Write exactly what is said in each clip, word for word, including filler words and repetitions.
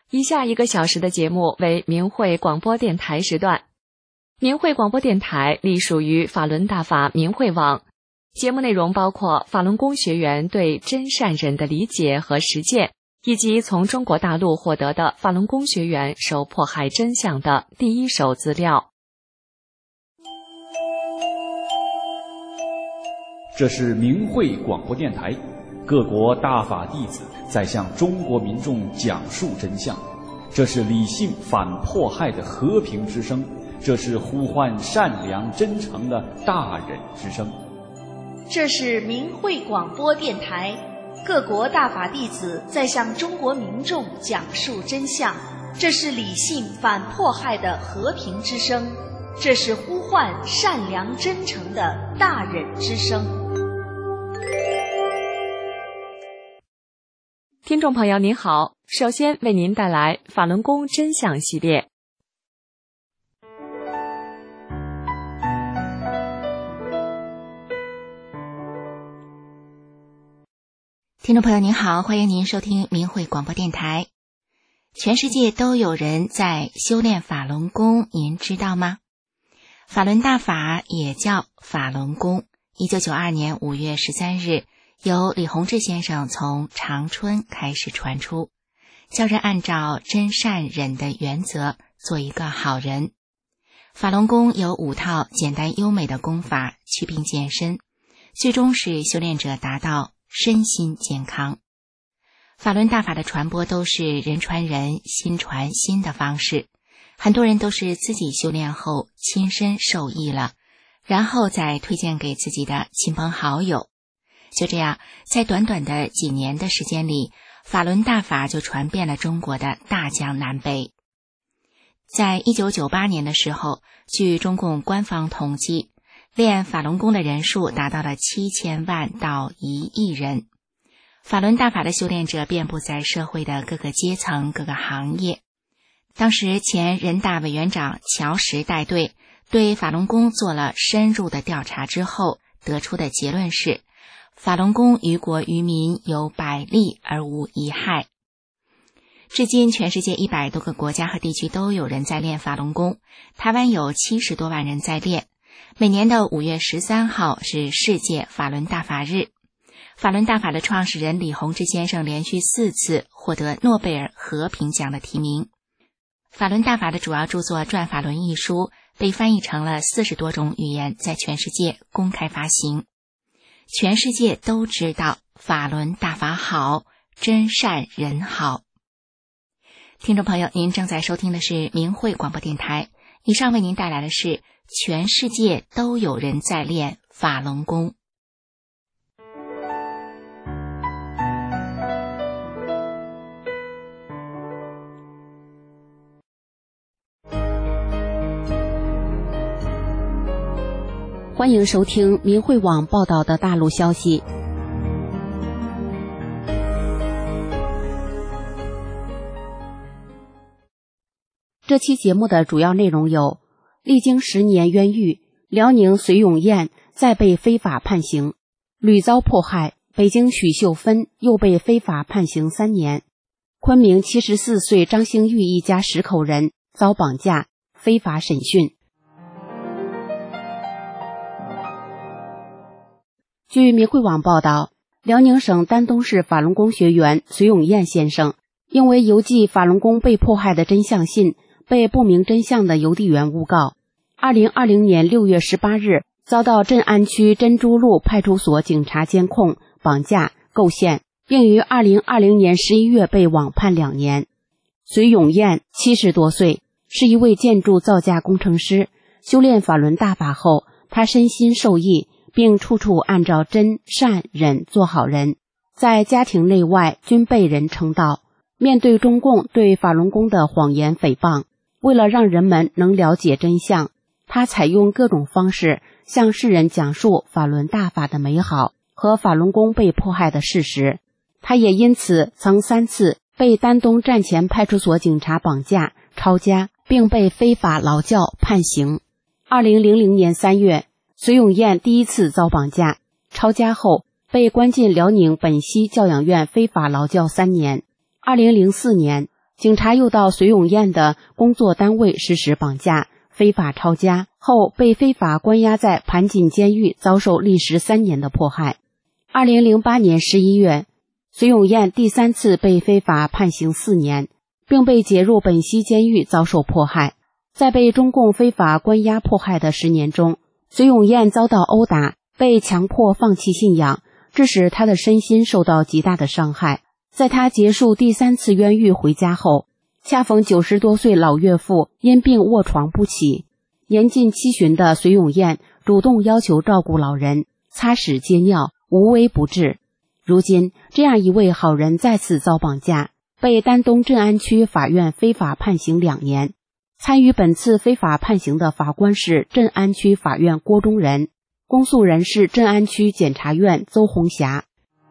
以下一个小时的节目为明慧广播电台时段。明慧广播电台隶属于法轮大法明慧网，节目内容包括法轮功学员对真善忍的理解和实践，以及从中国大陆获得的法轮功学员受迫害真相的第一手资料。 这是明慧广播电台，各国大法弟子在向中国民众讲述真相，这是理性反迫害的和平之声，这是呼唤善良真诚的大忍之声。 这是明慧广播电台，各国大法弟子在向中国民众讲述真相，这是理性反迫害的和平之声，这是呼唤善良真诚的大忍之声。 听众朋友您好，首先为您带来法轮功真相系列。 听众朋友您好，欢迎您收听明慧广播电台。全世界都有人在修炼法轮功，您知道吗？法轮大法也叫法轮功，一九九二年五月十三日由李洪志先生从长春开始传出，教人按照真善忍的原则做一个好人。法轮功有五套简单优美的功法祛病健身，最终使修炼者达到身心健康。法轮大法的传播都是人传人心传心的方式，很多人都是自己修炼后亲身受益了，然后再推荐给自己的亲朋好友。就这样，在短短的几年的时间里，法轮大法就传遍了中国的大江南北。在一九九八年的时候，据中共官方统计，练法轮功的人数达到了七千万到一亿人。法轮大法的修炼者遍布在社会的各个阶层、各个行业。当时前人大委员长乔石带队对法轮功做了深入的调查之后，得出的结论是，法轮功于国于民有百利而无一害。至今全世界一百多个国家和地区都有人在练法轮功，台湾有七十多万人在练。每年的五月十三号是世界法轮大法日。法轮大法的创始人李洪志先生连续四次获得诺贝尔和平奖的提名。法轮大法的主要著作《转法轮》一书被翻译成了四十多种语言，在全世界公开发行。全世界都知道法轮大法好，真善人好。听众朋友，您正在收听的是明慧广播电台，以上为您带来的是全世界都有人在练法轮功。 欢迎收听明慧网报道的大陆消息。这期节目的主要内容有：历经十年冤狱，辽宁绥永燕再被非法判刑，屡遭迫害；北京许秀芬又被非法判刑三年；昆明七十四岁张兴玉一家十口人遭绑架、非法审讯。据明慧网报道，辽宁省丹东市法轮功学员绥永燕先生因为邮寄法轮功被迫害的真相信，被不明真相的邮递员诬告。二零二零年六月十八日，遭到镇安区珍珠路派出所警察监控、绑架、构陷，并于二零二零年十一月被网判两年。绥永燕七十多岁，是一位建筑造价工程师。修炼法轮大法后，他身心受益，并处处按照真善忍做好人，在家庭内外均被人称道。面对中共对法轮功的谎言诽谤，为了让人们能了解真相，他采用各种方式向世人讲述法轮大法的美好和法轮功被迫害的事实。他也因此曾三次被丹东站前派出所警察绑架、抄家，并被非法劳教判刑。二零零零年三月，绥永燕第一次遭绑架、抄家后，被关进辽宁本溪教养院非法劳教三年。二零零四年， 警察又到隋永彦的工作单位实施绑架、非法抄家，后被非法关押在盘锦监狱，遭受历时三年的迫害。二零零八年十一月，隋永彦第三次被非法判刑四年，并被解入本溪监狱遭受迫害。在被中共非法关押迫害的十年中，隋永彦遭到殴打，被强迫放弃信仰，致使他的身心受到极大的伤害。在他结束第三次冤狱回家后，恰逢九十多岁老岳父因病卧床不起，年近七旬的隋永彦主动要求照顾老人，擦屎接尿，无微不至。如今这样一位好人再次遭绑架，被丹东镇安区法院非法判刑两年。参与本次非法判刑的法官是镇安区法院郭忠仁，公诉人是镇安区检察院邹红霞。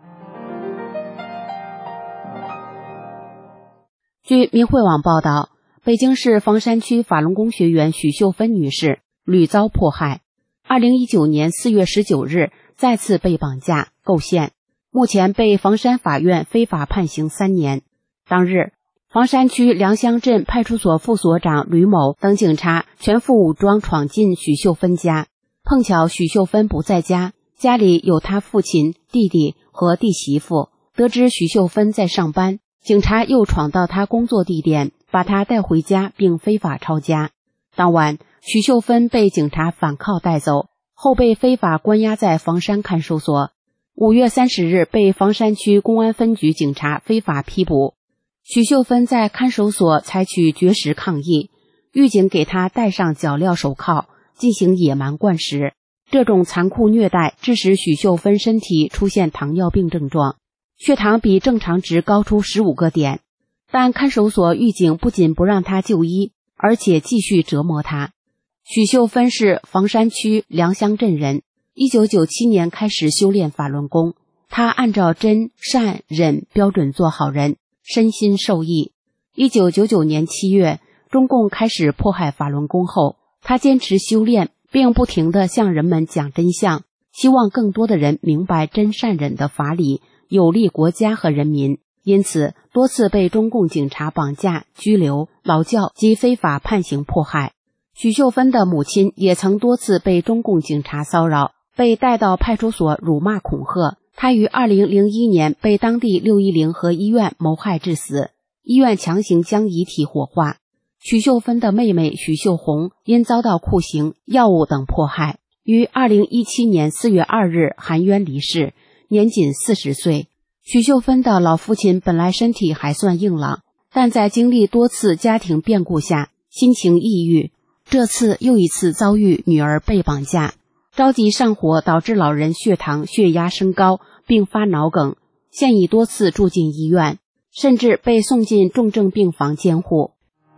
据明慧网报道，北京市房山区法轮功学员许秀芬女士屡遭迫害，二零一九年四月十九日再次被绑架构陷，目前被房山法院非法判刑三年。当日，房山区良乡镇派出所副所长吕某等警察全副武装闯进许秀芬家，碰巧许秀芬不在家，家里有他父亲、弟弟和弟媳妇。得知许秀芬在上班，警察又闯到他工作地点，把他带回家并非法抄家。当晚，许秀芬被警察反铐带走，后被非法关押在房山看守所。五月三十日被房山区公安分局警察非法批捕。许秀芬在看守所采取绝食抗议，狱警给她戴上脚镣手铐，进行野蛮灌食。这种残酷虐待致使许秀芬身体出现糖尿病症状，血糖比正常值高出十五个点。但看守所狱警不仅不让她就医，而且继续折磨她。许秀芬是房山区良乡镇人，一九九七年开始修炼法轮功，她按照真善忍标准做好人，身心受益。一九九九年七月，中共开始迫害法轮功后，他坚持修炼，并不停地向人们讲真相，希望更多的人明白真善忍的法理，有利国家和人民。因此，多次被中共警察绑架、拘留、劳教及非法判刑迫害。许秀芬的母亲也曾多次被中共警察骚扰，被带到派出所辱骂恐吓。他于二零零一年被当地六一零和医院谋害致死，医院强行将遗体火化。许秀芬的妹妹许秀红因遭到酷刑、药物等迫害，于二零一七年四月二日含冤离世，年仅四十岁。许秀芬的老父亲本来身体还算硬朗，但在经历多次家庭变故下，心情抑郁。这次又一次遭遇女儿被绑架，着急上火导致老人血糖、血压升高，并发脑梗，现已多次住进医院，甚至被送进重症病房监护。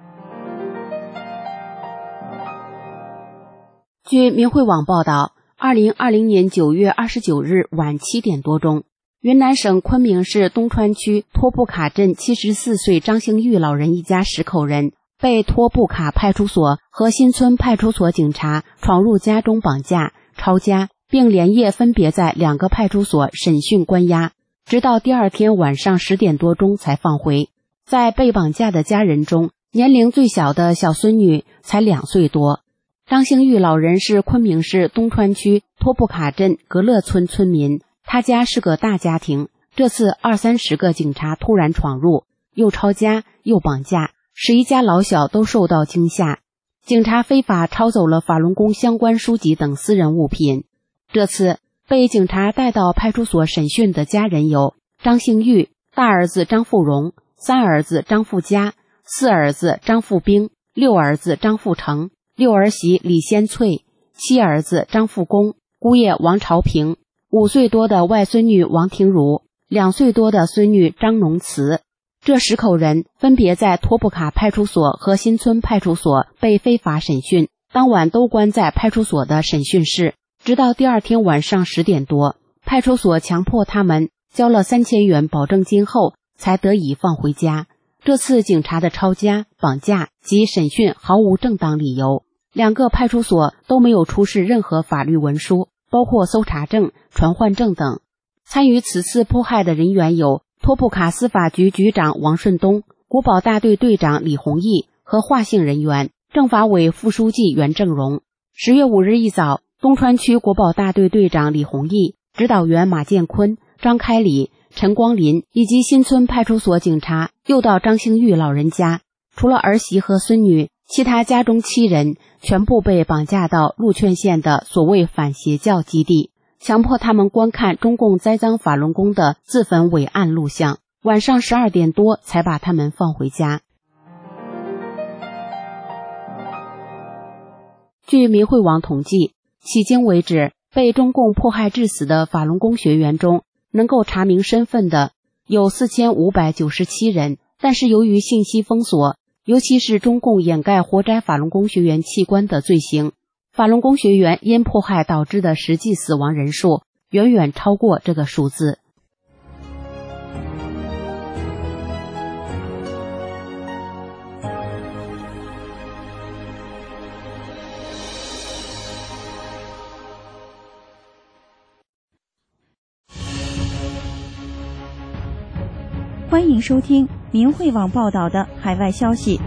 据明慧网报道，二零二零年九月二十九日晚七点多钟，云南省昆明市东川区托布卡镇七十四岁张兴玉老人一家十口人被托布卡派出所和新村派出所警察闯入家中绑架、抄家，并连夜分别在两个派出所审讯关押，直到第二天晚上十点多钟才放回。在被绑架的家人中，年龄最小的小孙女才两岁多。张兴玉老人是昆明市东川区托布卡镇格勒村村民，他家是个大家庭，这次二三十个警察突然闯入，又抄家又绑架，使一家老小都受到惊吓。警察非法抄走了法轮功相关书籍等私人物品。这次被警察带到派出所审讯的家人有张兴玉、大儿子张富荣、三儿子张富佳、四儿子张富兵、六儿子张富成、六儿媳李先翠、七儿子张富公、姑爷王朝平、五岁多的外孙女王婷茹、两岁多的孙女张农慈。这十口人分别在托布卡派出所和新村派出所被非法审讯，当晚都关在派出所的审讯室，直到第二天晚上十点多，派出所强迫他们交了三千元保证金后，才得以放回家。这次警察的抄家、绑架及审讯毫无正当理由，两个派出所都没有出示任何法律文书，包括搜查证、传唤证等。参与此次迫害的人员有托布卡司法局局长王顺东、 国保大队队长李宏毅和华姓人员，政法委副书记袁正荣。十月五日一早，东川区国保大队队长李宏毅、指导员马建坤、张开礼、陈光林以及新村派出所警察又到张兴玉老人家，除了儿媳和孙女，其他家中七人全部被绑架到鹿劝县的所谓反邪教基地，强迫他们观看中共栽赃法轮功的自焚伟岸录像。晚上十二点多才把他们放回家。据民会网统计，迄今为止，被中共迫害致死的法轮功学员中，能够查明身份的有四千五百九十七人，但是由于信息封锁，尤其是中共掩盖活摘法轮功学员器官的罪行，法轮功学员因迫害导致的实际死亡人数远远超过这个数字。 欢迎收听民会网报道的海外消息。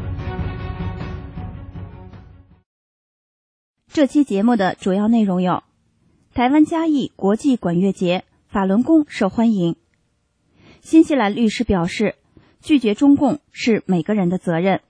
这期节目的主要内容有：台湾嘉义国际管乐节法轮功受欢迎；新西兰律师表示，拒绝中共是每个人的责任；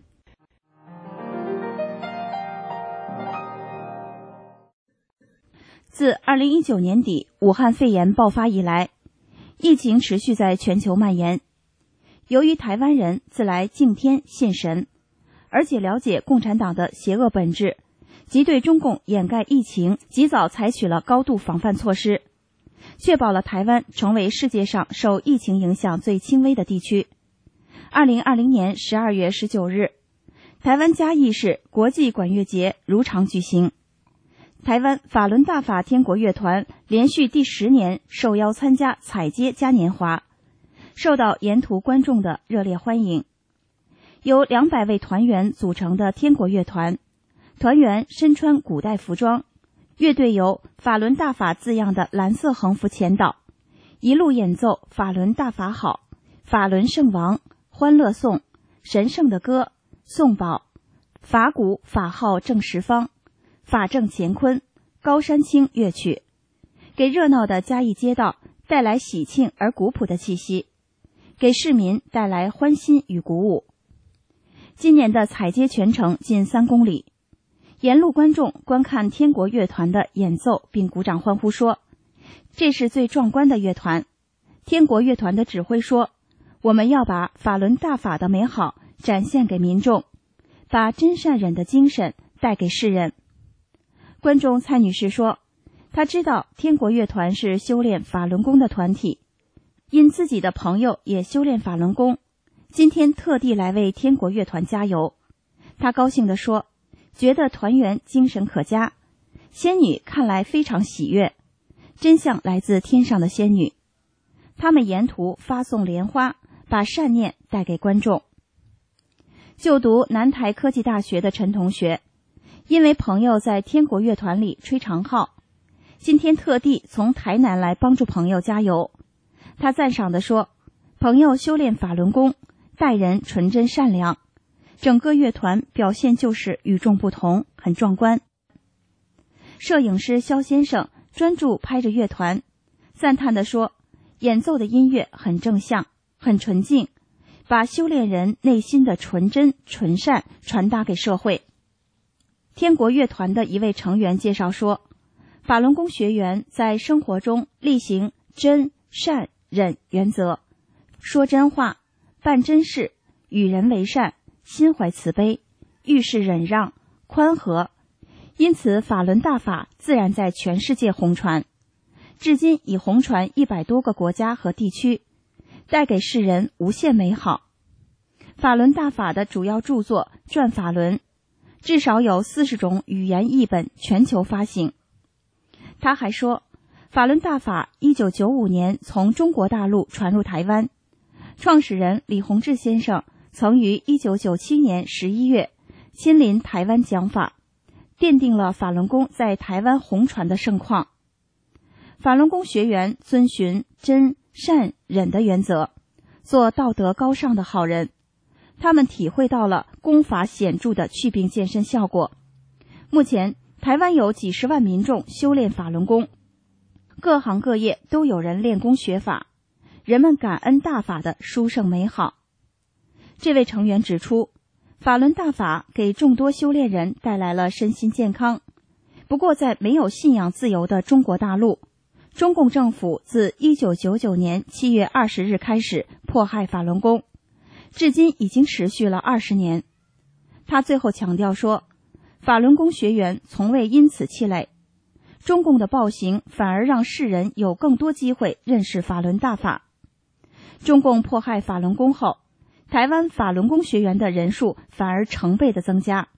自二零一九年底武汉肺炎爆发以来，疫情持续在全球蔓延。由于台湾人自来敬天信神，而且了解共产党的邪恶本质，即对中共掩盖疫情及早采取了高度防范措施，确保了台湾成为世界上受疫情影响最轻微的地区。二零二零年十二月十九日，台湾嘉义市国际管乐节如常举行。台湾法轮大法天国乐团连续第十年受邀参加彩街嘉年华，受到沿途观众的热烈欢迎。由两百位团员组成的天国乐团，团员身穿古代服装，乐队由法轮大法字样的蓝色横幅前导，一路演奏法轮大法好、法轮圣王、欢乐颂、神圣的歌、颂宝、法鼓法号正十方、法正乾坤、高山青乐曲，给热闹的嘉义街道带来喜庆而古朴的气息，给市民带来欢欣与鼓舞。今年的彩街全程近三公里，沿路观众观看天国乐团的演奏并鼓掌欢呼说，这是最壮观的乐团。天国乐团的指挥说，我们要把法轮大法的美好展现给民众，把真善忍的精神带给世人。观众蔡女士说，她知道天国乐团是修炼法轮功的团体，因自己的朋友也修炼法轮功，今天特地来为天国乐团加油。她高兴地说，觉得团员精神可嘉，仙女看来非常喜悦，真像来自天上的仙女。他们沿途发送莲花，把善念带给观众。就读南台科技大学的陈同学，因为朋友在天国乐团里吹长号，今天特地从台南来帮助朋友加油。他赞赏地说，朋友修炼法轮功，待人纯真善良，整个乐团表现就是与众不同，很壮观。摄影师肖先生专注拍着乐团，赞叹地说，演奏的音乐很正向，很纯净，把修炼人内心的纯真纯善传达给社会。天国乐团的一位成员介绍说，法轮功学员在生活中力行真善忍原则，说真话，办真事，与人为善，心怀慈悲，遇事忍让，宽和，因此法轮大法自然在全世界红传，至今已红传一百多个国家和地区，带给世人无限美好。法轮大法的主要著作《转法轮》，至少有四十种语言译本全球发行。他还说，法轮大法一九九五年从中国大陆传入台湾，创始人李洪志先生曾于一九九七年十一月亲临台湾讲法，奠定了法轮功在台湾红传的盛况。法轮功学员遵循真善忍的原则，做道德高尚的好人， 他们体会到了功法显著的祛病健身效果。目前台湾有几十万民众修炼法轮功，各行各业都有人练功学法，人们感恩大法的殊胜美好。这位成员指出，法轮大法给众多修炼人带来了身心健康。不过在没有信仰自由的中国大陆，中共政府自一九九九年七月二十日开始迫害法轮功，至今已经持续了二十年。他最后强调说，法轮功学员从未因此气馁，中共的暴行反而让世人有更多机会认识法轮大法。中共迫害法轮功后，台湾法轮功学员的人数反而成倍的增加。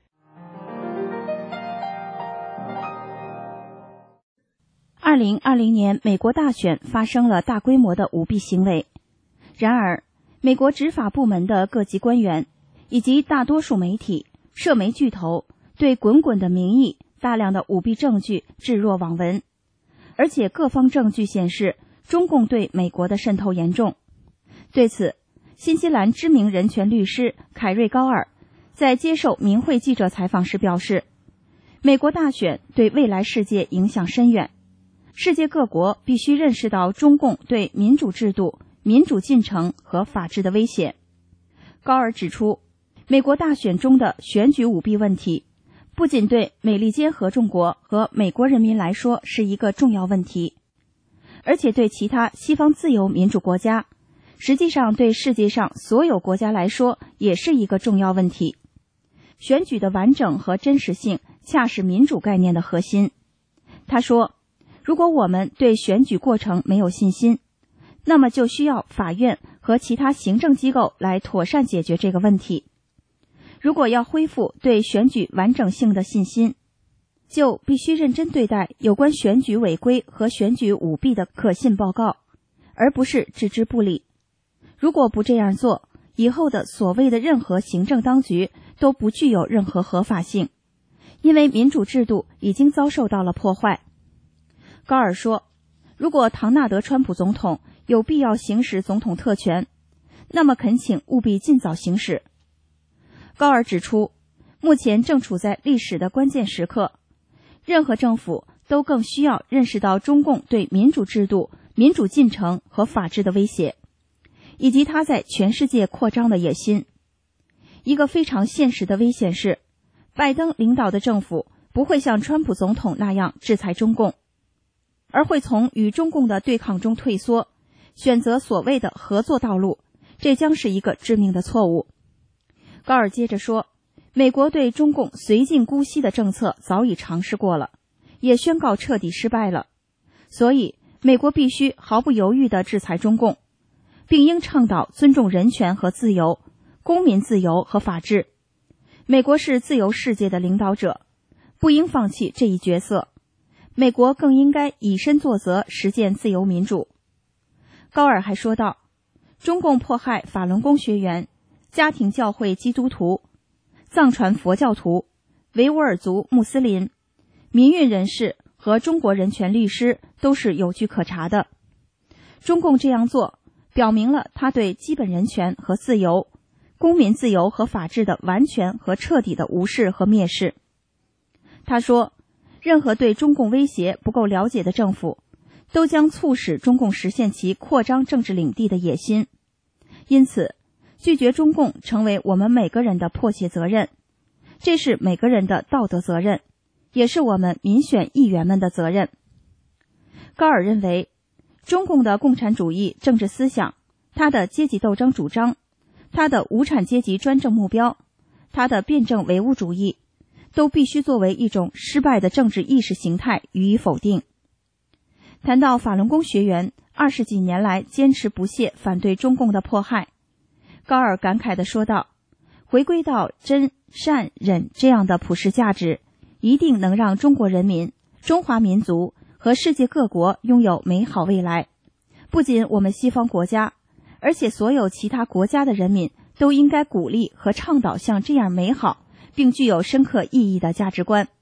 二零二零年美国大选发生了大规模的舞弊行为，然而美国执法部门的各级官员以及大多数媒体、社媒巨头对滚滚的民意、大量的舞弊证据置若罔闻，而且各方证据显示中共对美国的渗透严重。对此，新西兰知名人权律师凯瑞高尔在接受明慧记者采访时表示，美国大选对未来世界影响深远，世界各国必须认识到中共对民主制度、民主进程和法治的威胁。高尔指出，美国大选中的选举舞弊问题不仅对美利坚合众国和美国人民来说是一个重要问题，而且对其他西方自由民主国家，实际上对世界上所有国家来说也是一个重要问题。选举的完整和真实性恰是民主概念的核心。他说，如果我们对选举过程没有信心，那么就需要法院和其他行政机构来妥善解决这个问题。如果要恢复对选举完整性的信心，就必须认真对待有关选举违规和选举舞弊的可信报告，而不是置之不理。如果不这样做，以后的所谓的任何行政当局都不具有任何合法性，因为民主制度已经遭受到了破坏。高尔说，如果唐纳德·川普总统有必要行使总统特权，那么恳请务必尽早行使。高尔指出，目前正处在历史的关键时刻，任何政府都更需要认识到中共对民主制度、民主进程和法治的威胁，以及他在全世界扩张的野心。一个非常现实的危险是，拜登领导的政府不会像川普总统那样制裁中共，而会从与中共的对抗中退缩，选择所谓的合作道路，这将是一个致命的错误。高尔接着说，美国对中共绥靖姑息的政策早已尝试过了，也宣告彻底失败了，所以美国必须毫不犹豫地制裁中共，并应倡导尊重人权和自由、公民自由和法治。美国是自由世界的领导者，不应放弃这一角色，美国更应该以身作则，实践自由民主。高尔还说道，中共迫害法轮功学员、家庭教会基督徒、藏传佛教徒、维吾尔族穆斯林、民运人士和中国人权律师都是有据可查的。中共这样做表明了他对基本人权和自由、公民自由和法治的完全和彻底的无视和蔑视。他说，任何对中共威胁不够了解的政府，都将促使中共实现其扩张政治领地的野心。因此，拒绝中共成为我们每个人的迫切责任，这是每个人的道德责任，也是我们民选议员们的责任。高尔认为，中共的共产主义政治思想、他的阶级斗争主张、他的无产阶级专政目标、他的辩证唯物主义，都必须作为一种失败的政治意识形态予以否定。谈到法轮功学员二十几年来坚持不懈反对中共的迫害，高尔感慨地说道，回归到真、善、忍这样的普世价值，一定能让中国人民、中华民族和世界各国拥有美好未来。不仅我们西方国家，而且所有其他国家的人民都应该鼓励和倡导像这样美好并具有深刻意义的价值观。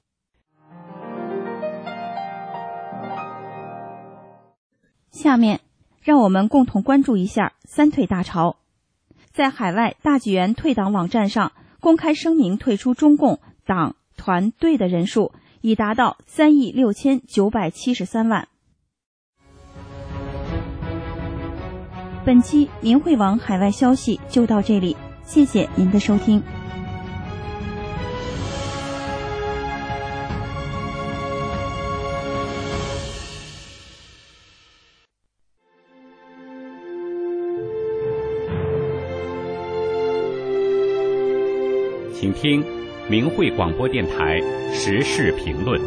下面让我们共同关注一下三退大潮。 在海外大纪元退党网站上公开声明退出中共党团队的人数已达到三亿六千九百七十三万。本期明慧网海外消息就到这里，谢谢您的收听。 请听明慧广播电台时事评论。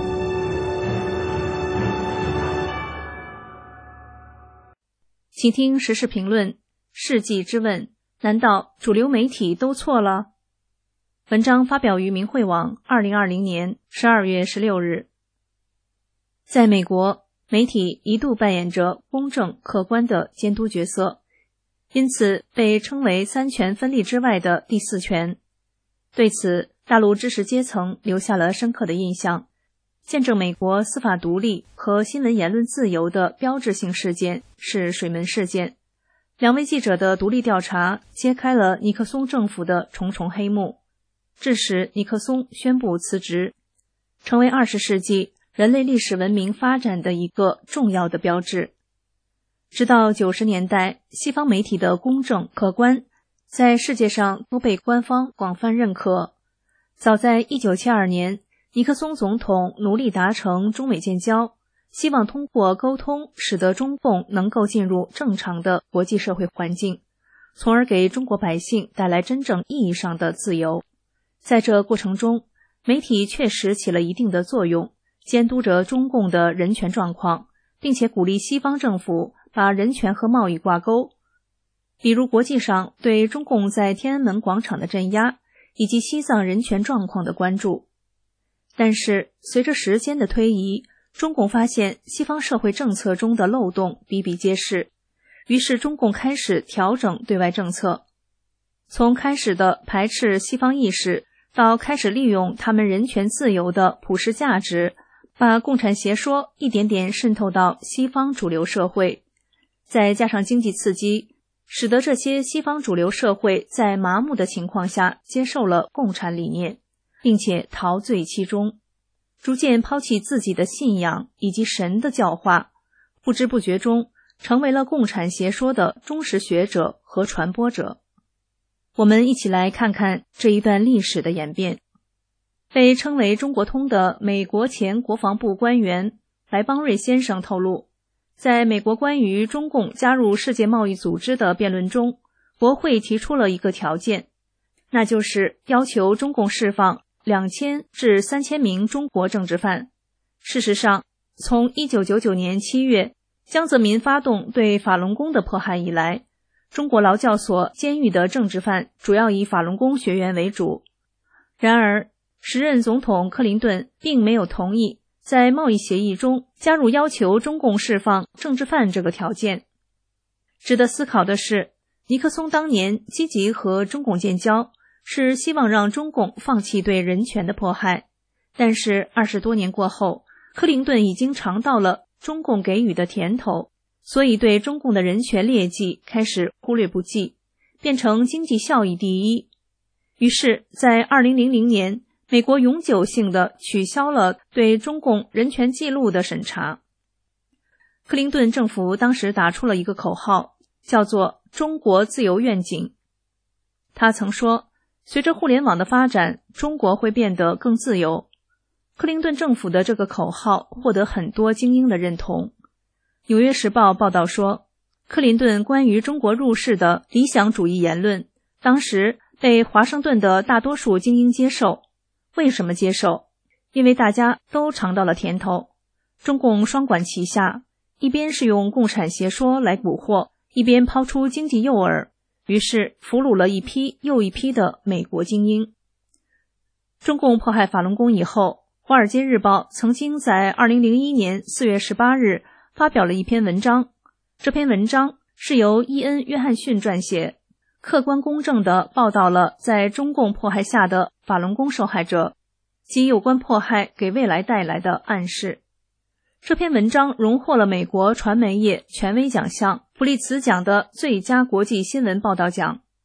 请听时事评论：世纪之问，难道主流媒体都错了？文章发表于明慧网，二零二零年十二月十六日。在美国，媒体一度扮演着公正客观的监督角色，因此被称为三权分立之外的第四权。对此，大陆知识阶层留下了深刻的印象。见证美国司法独立和新闻言论自由的标志性事件是水门事件。两位记者的独立调查揭开了尼克松政府的重重黑幕，致使尼克松宣布辞职，成为二十世纪人类历史文明发展的一个重要的标志。直到九十年代，西方媒体的公正客观在世界上都被官方广泛认可。早在一九七二年，尼克松总统努力达成中美建交，希望通过沟通使得中共能够进入正常的国际社会环境，从而给中国百姓带来真正意义上的自由。在这过程中，媒体确实起了一定的作用，监督着中共的人权状况，并且鼓励西方政府把人权和贸易挂钩。比如国际上对中共在天安门广场的镇压，以及西藏人权状况的关注。但是随着时间的推移，中共发现西方社会政策中的漏洞比比皆是，于是中共开始调整对外政策。从开始的排斥西方意识，到开始利用他们人权自由的普世价值，把共产邪说一点点渗透到西方主流社会。再加上经济刺激，使得这些西方主流社会在麻木的情况下接受了共产理念，并且陶醉其中，逐渐抛弃自己的信仰以及神的教化，不知不觉中成为了共产邪说的忠实学者和传播者。我们一起来看看这一段历史的演变。被称为中国通的美国前国防部官员莱邦瑞先生透露，在美国关于中共加入世界贸易组织的辩论中，国会提出了一个条件，那就是要求中共释放两千至三千名中国政治犯。事实上，从一九九九年七月江泽民发动对法轮功的迫害以来，中国劳教所监狱的政治犯主要以法轮功学员为主。然而，时任总统克林顿并没有同意在贸易协议中加入要求中共释放政治犯这个条件。值得思考的是，尼克松当年积极和中共建交，是希望让中共放弃对人权的迫害，但是二十多年过后，克林顿已经尝到了中共给予的甜头，所以对中共的人权劣迹开始忽略不计，变成经济效益第一。于是在二零零零年，美国永久性的取消了对中共人权记录的审查。克林顿政府当时打出了一个口号，叫做中国自由愿景。他曾说，随着互联网的发展，中国会变得更自由。克林顿政府的这个口号获得很多精英的认同。纽约时报报道说，克林顿关于中国入世的理想主义言论，当时被华盛顿的大多数精英接受。为什么接受？因为大家都尝到了甜头。中共双管齐下，一边是用共产邪说来蛊惑，一边抛出经济诱饵，于是俘虏了一批又一批的美国精英。中共迫害法轮功以后，华尔街日报曾经在二零零一年四月十八日发表了一篇文章，这篇文章是由伊恩·约翰逊撰写，客观公正地报道了在中共迫害下的法轮功受害者及有关迫害给未来带来的暗示。这篇文章荣获了美国传媒业权威奖项普利茨奖的最佳国际新闻报道奖，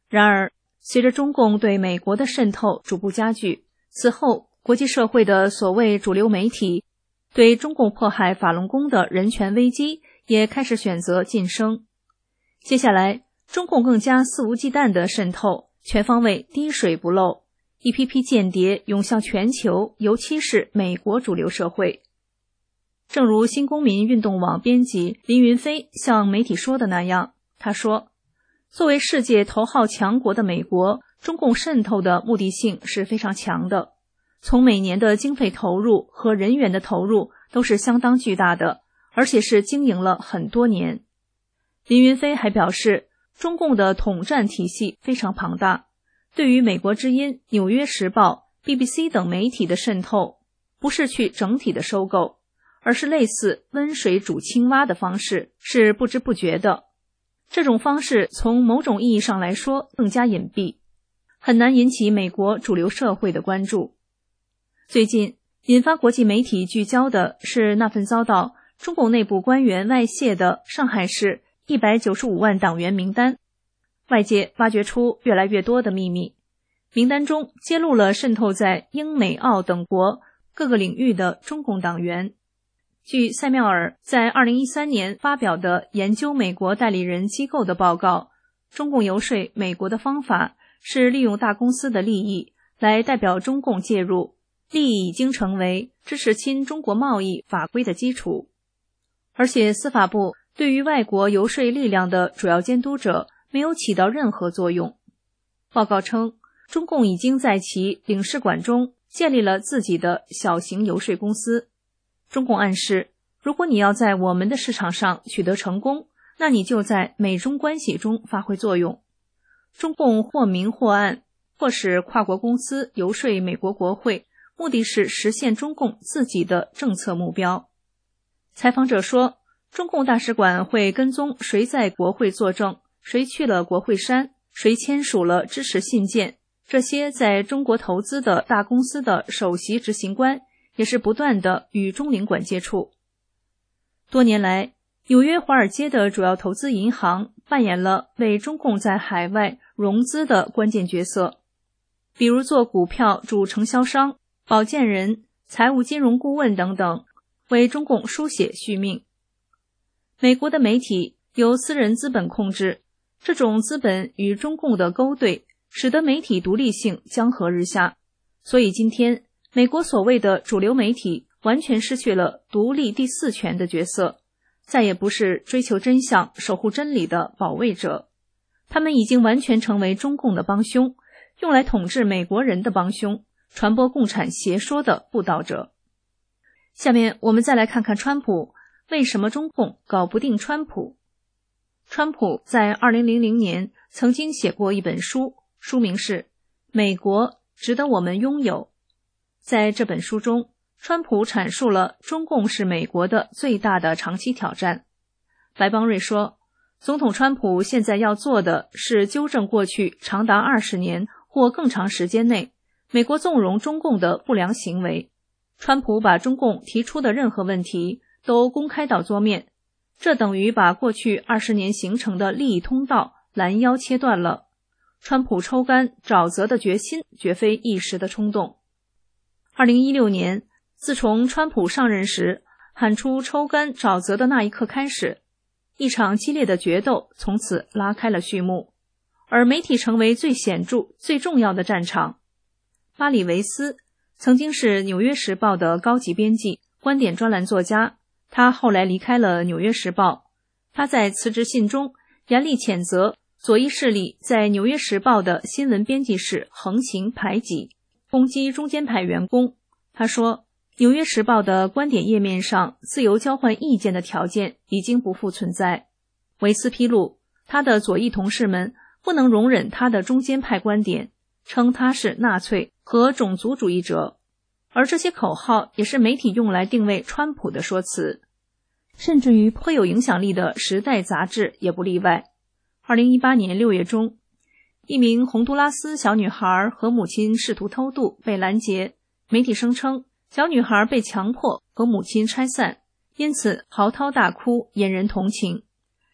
然而，随着中共对美国的渗透逐步加剧，此后国际社会的所谓主流媒体对中共迫害法轮功的人权危机也开始选择晋升。接下来，中共更加肆无忌惮地渗透，全方位滴水不漏，一批批间谍涌向全球，尤其是美国主流社会。正如新公民运动网编辑林云飞向媒体说的那样，他说，作为世界头号强国的美国，中共渗透的目的性是非常强的，从每年的经费投入和人员的投入都是相当巨大的，而且是经营了很多年。林云飞还表示，中共的统战体系非常庞大，对于美国之音、纽约时报、B B C 等媒体的渗透，不是去整体的收购，而是类似温水煮青蛙的方式，是不知不觉的。这种方式从某种意义上来说更加隐蔽，很难引起美国主流社会的关注。最近引发国际媒体聚焦的是那份遭到中共内部官员外泄的上海市一百九十五万党员名单，外界挖掘出越来越多的秘密。名单中揭露了渗透在英美澳等国各个领域的中共党员。据塞缪尔在二零一三年发表的研究美国代理人机构的报告，中共游说美国的方法是利用大公司的利益来代表中共介入，利益已经成为支持亲中国贸易法规的基础。而且司法部对于外国游说力量的主要监督者没有起到任何作用。报告称，中共已经在其领事馆中建立了自己的小型游说公司。中共暗示，如果你要在我们的市场上取得成功，那你就在美中关系中发挥作用。中共或明或暗，迫使跨国公司游说美国国会，目的是实现中共自己的政策目标。采访者说，中共大使馆会跟踪谁在国会作证，谁去了国会山，谁签署了支持信件，这些在中国投资的大公司的首席执行官也是不断的与中领馆接触。多年来，纽约华尔街的主要投资银行扮演了为中共在海外融资的关键角色，比如做股票主承销商、保荐人、财务金融顾问等等，为中共书写续命。美国的媒体由私人资本控制，这种资本与中共的勾兑，使得媒体独立性江河日下。所以今天，美国所谓的主流媒体完全失去了独立第四权的角色，再也不是追求真相、守护真理的保卫者。他们已经完全成为中共的帮凶，用来统治美国人的帮凶，传播共产邪说的布道者。下面我们再来看看川普，为什么中共搞不定川普？川普在二零零零年曾经写过一本书，书名是《美国值得我们拥有》。在这本书中，川普阐述了中共是美国的最大的长期挑战。白邦瑞说，总统川普现在要做的是纠正过去长达二十年或更长时间内美国纵容中共的不良行为。川普把中共提出的任何问题都公开到桌面，这等于把过去二十年形成的利益通道拦腰切断了。川普抽干沼泽的决心绝非一时的冲动。二零一六年，自从川普上任时喊出抽干沼泽的那一刻开始，一场激烈的决斗从此拉开了序幕，而媒体成为最显著、最重要的战场。巴里维斯曾经是《纽约时报》的高级编辑、观点专栏作家，他后来离开了《纽约时报》。他在辞职信中严厉谴责左翼势力在《纽约时报》的新闻编辑室横行排挤，攻击中间派员工。他说，《纽约时报》的观点页面上自由交换意见的条件已经不复存在。维斯披露，他的左翼同事们不能容忍他的中间派观点，称他是纳粹和种族主义者，而这些口号也是媒体用来定位川普的说辞，甚至于颇有影响力的《时代》杂志也不例外。二零一八年六月中，一名洪都拉斯小女孩和母亲试图偷渡被拦截，媒体声称小女孩被强迫和母亲拆散，因此嚎啕大哭，引人同情。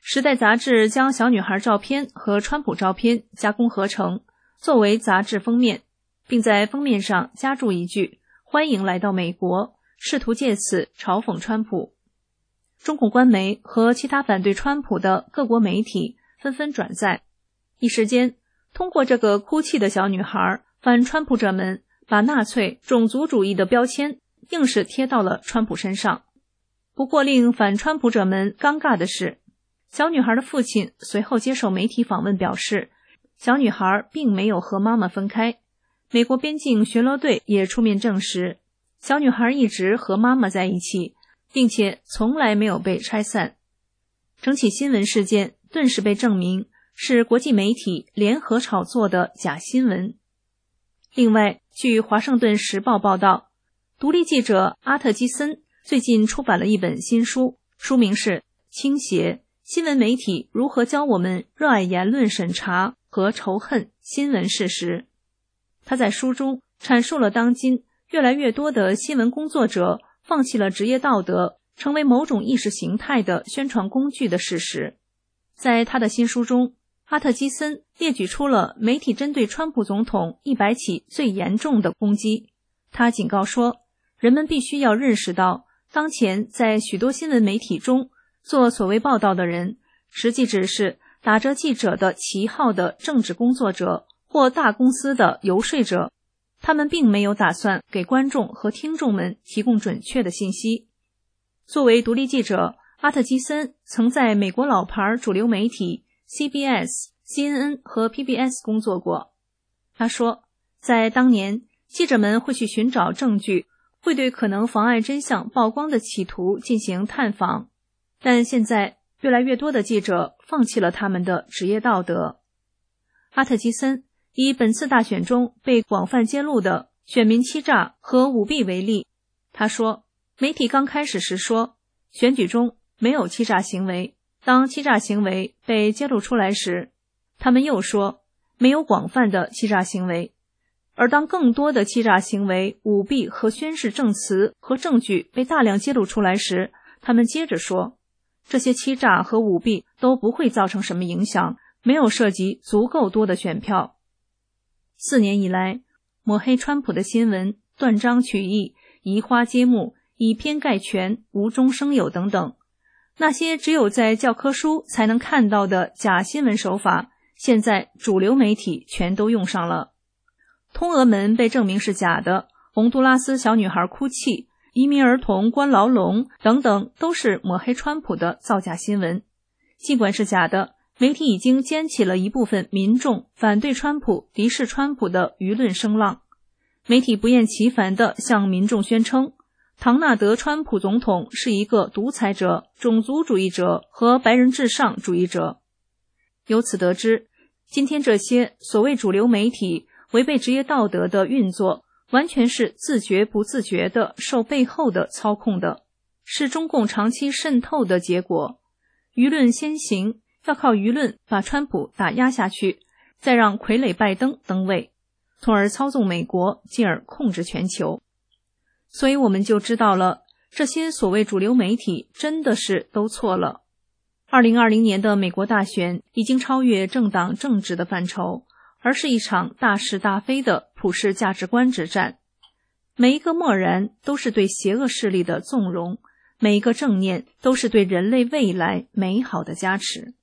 时代杂志将小女孩照片和川普照片加工合成，作为杂志封面，并在封面上加注一句欢迎来到美国，试图借此嘲讽川普。中共官媒和其他反对川普的各国媒体纷纷转载，一时间通过这个哭泣的小女孩，反川普者们把纳粹种族主义的标签硬是贴到了川普身上。不过令反川普者们尴尬的是，小女孩的父亲随后接受媒体访问表示，小女孩并没有和妈妈分开。美国边境巡逻队也出面证实，小女孩一直和妈妈在一起，并且从来没有被拆散。整起新闻事件顿时被证明是国际媒体联合炒作的假新闻。另外，据华盛顿时报报道，独立记者阿特基森最近出版了一本新书，书名是《倾斜：新闻媒体如何教我们热爱言论审查和仇恨新闻事实》。他在书中阐述了当今越来越多的新闻工作者放弃了职业道德，成为某种意识形态的宣传工具的事实。在他的新书中，阿特基森列举出了媒体针对川普总统一百起最严重的攻击。他警告说，人们必须要认识到，当前在许多新闻媒体中做所谓报道的人，实际只是打着记者的旗号的政治工作者或大公司的游说者，他们并没有打算给观众和听众们提供准确的信息。作为独立记者，阿特基森曾在美国老牌主流媒体 C B S、C N N 和 P B S 工作过。他说，在当年，记者们会去寻找证据，会对可能妨碍真相曝光的企图进行探访，但现在越来越多的记者放弃了他们的职业道德。阿特基森以本次大选中被广泛揭露的选民欺诈和舞弊为例，他说，媒体刚开始时说选举中没有欺诈行为，当欺诈行为被揭露出来时，他们又说没有广泛的欺诈行为，而当更多的欺诈行为、舞弊和宣誓证词和证据被大量揭露出来时，他们接着说，这些欺诈和舞弊都不会造成什么影响，没有涉及足够多的选票。四年以来，抹黑川普的新闻断章取义、移花接木、以偏概全、无中生有等等，那些只有在教科书才能看到的假新闻手法，现在主流媒体全都用上了。通俄门被证明是假的，洪都拉斯小女孩哭泣、移民儿童关牢笼等等，都是抹黑川普的造假新闻。尽管是假的，媒体已经掀起了一部分民众反对川普、敌视川普的舆论声浪。媒体不厌其烦地向民众宣称，唐纳德·川普总统是一个独裁者、种族主义者和白人至上主义者。由此得知，今天这些所谓主流媒体违背职业道德的运作，完全是自觉不自觉地受背后的操控的，是中共长期渗透的结果。舆论先行，要靠舆论把川普打压下去，再让傀儡拜登登位，从而操纵美国，进而控制全球。所以我们就知道了，这些所谓主流媒体真的是都错了。二零二零年的美国大选已经超越政党政治的范畴，而是一场大是大非的普世价值观之战。每一个漠然都是对邪恶势力的纵容，每一个正念都是对人类未来美好的加持。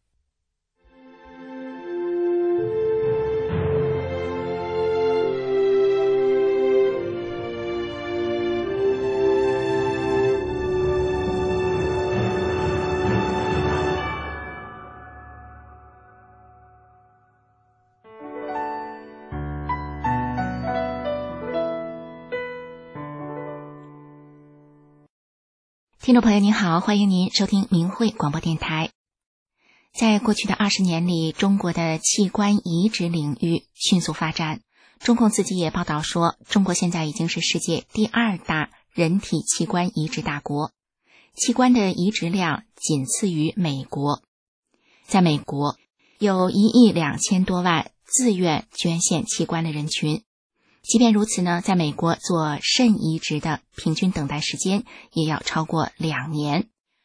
听众朋友您好，欢迎您收听明慧广播电台。在过去的二十年里，中国的器官移植领域迅速发展。中共自己也报道说，中国现在已经是世界第二大人体器官移植大国，器官的移植量仅次于美国。在美国，有一亿两千多万自愿捐献器官的人群。即便如此呢，在美国做肾移植的平均等待时间也要超过两年。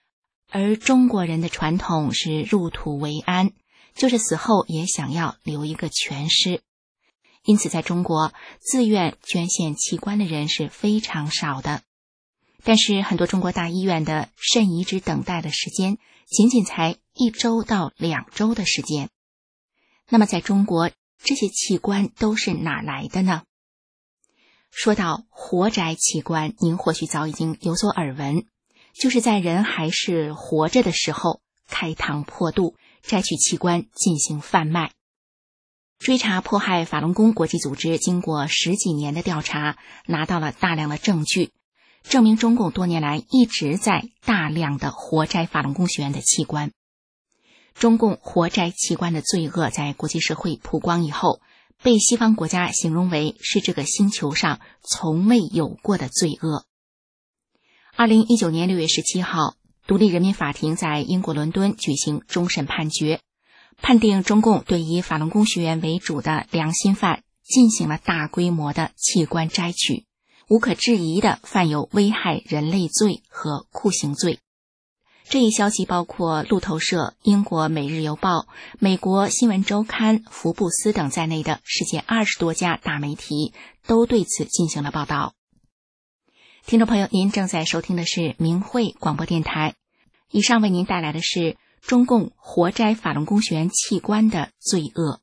而中国人的传统是入土为安，就是死后也想要留一个全尸。因此在中国，自愿捐献器官的人是非常少的。但是很多中国大医院的肾移植等待的时间仅仅才一周到两周的时间。那么在中国，这些器官都是哪来的呢？说到活摘器官，您或许早已经有所耳闻，就是在人还是活着的时候开膛破肚，摘取器官进行贩卖。追查迫害法轮功国际组织经过十几年的调查，拿到了大量的证据，证明中共多年来一直在大量的活摘法轮功学员的器官。中共活摘器官的罪恶在国际社会曝光以后，被西方国家形容为是这个星球上从未有过的罪恶。二零一九年六月十七号，独立人民法庭在英国伦敦举行终审判决，判定中共对以法轮功学员为主的良心犯进行了大规模的器官摘取，无可置疑的犯有危害人类罪和酷刑罪。这一消息包括路透社、英国每日邮报、美国新闻周刊、福布斯等在内的世界二十多家大媒体都对此进行了报道。听众朋友，您正在收听的是明慧广播电台，以上为您带来的是中共活摘法轮功学员器官的罪恶。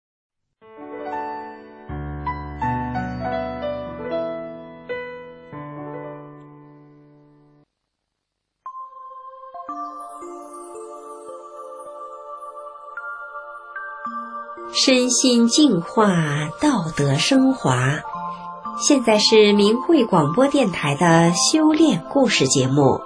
身心净化，道德升华。现在是明慧广播电台的修炼故事节目。